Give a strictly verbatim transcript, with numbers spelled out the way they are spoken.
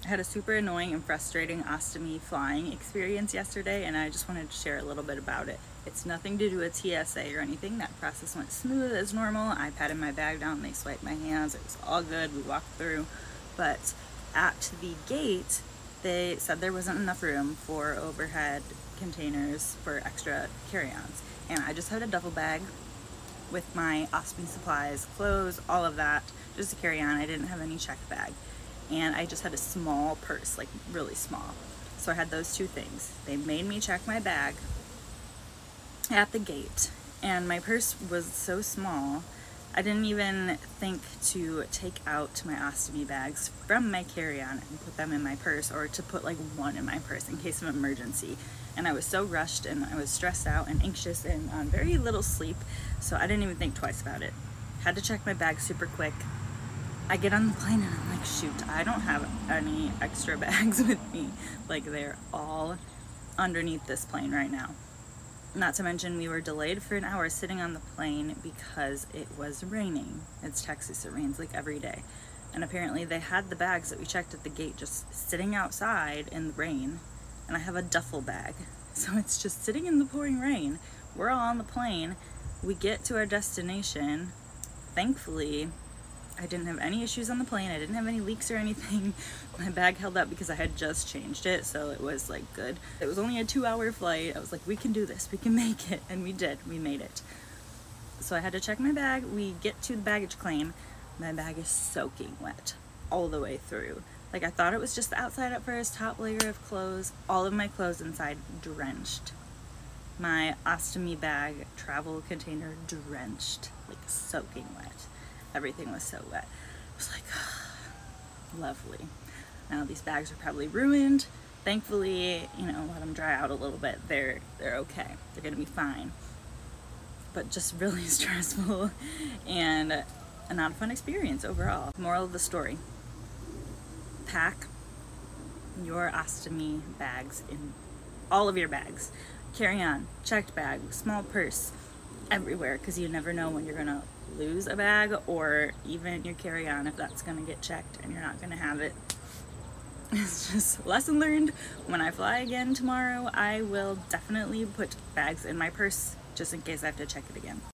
I had a super annoying and frustrating ostomy flying experience yesterday, and I just wanted to share a little bit about it. It's nothing to do with T S A or anything. That process went smooth as normal. I patted my bag down, they swiped my hands, it was all good, we walked through. But at the gate, they said there wasn't enough room for overhead containers for extra carry-ons. And I just had a duffel bag with my ostomy supplies, clothes, all of that, just to carry on. I didn't have any checked bag. And I just had a small purse, like really small. So I had those two things. They made me check my bag at the gate, and my purse was so small, I didn't even think to take out my ostomy bags from my carry-on and put them in my purse, or to put like one in my purse in case of emergency. And I was so rushed and I was stressed out and anxious and on very little sleep, so I didn't even think twice about it. Had to check my bag super quick. I get on the plane and I'm like, shoot, I don't have any extra bags with me. Like, they're all underneath this plane right now. Not to mention, we were delayed for an hour sitting on the plane because it was raining. It's Texas, it rains like every day. And apparently they had the bags that we checked at the gate just sitting outside in the rain. And I have a duffel bag. So it's just sitting in the pouring rain. We're all on the plane. We get to our destination. Thankfully, I didn't have any issues on the plane. I didn't have any leaks or anything. My bag held up because I had just changed it, so it was like good. It was only a two hour flight. I was like, we can do this, we can make it. And we did, we made it. So I had to check my bag. We get to the baggage claim. My bag is soaking wet all the way through. Like, I thought it was just the outside at first, top layer of clothes, all of my clothes inside drenched. My ostomy bag travel container drenched, like soaking wet. Everything was so wet. I was like, oh, lovely. Now these bags are probably ruined. Thankfully, you know, let them dry out a little bit. They're they're okay. They're gonna be fine. But just really stressful and a not a fun experience overall. Moral of the story: pack your ostomy bags in all of your bags. Carry on, checked bag, small purse, everywhere, because you never know when you're gonna lose a bag, or even your carry-on, if that's gonna get checked and you're not gonna have it. It's just lesson learned. When I fly again tomorrow, I will definitely put bags in my purse just in case I have to check it again.